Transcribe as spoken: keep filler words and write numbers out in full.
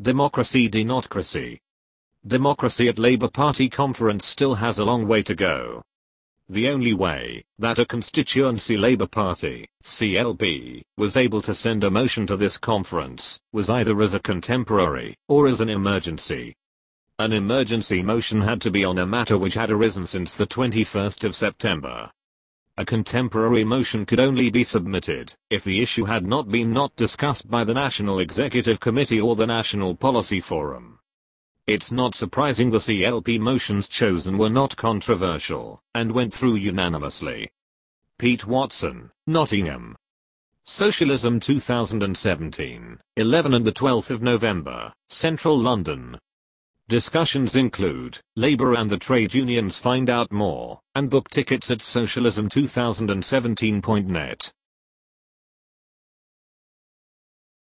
Democracy Denotocracy. Democracy at Labour Party conference still has a long way to go. The only way that a constituency Labour Party, C L P, was able to send a motion to this conference was either as a contemporary or as an emergency. An emergency motion had to be on a matter which had arisen since the twenty-first of September. A contemporary motion could only be submitted if the issue had not been not discussed by the National Executive Committee or the National Policy Forum. It's not surprising the C L P motions chosen were not controversial and went through unanimously. Pete Watson, Nottingham. Socialism two thousand seventeen, eleven and the twelfth of November, Central London. Discussions include, Labour and the trade unions find out more, and book tickets at socialism two thousand seventeen dot net.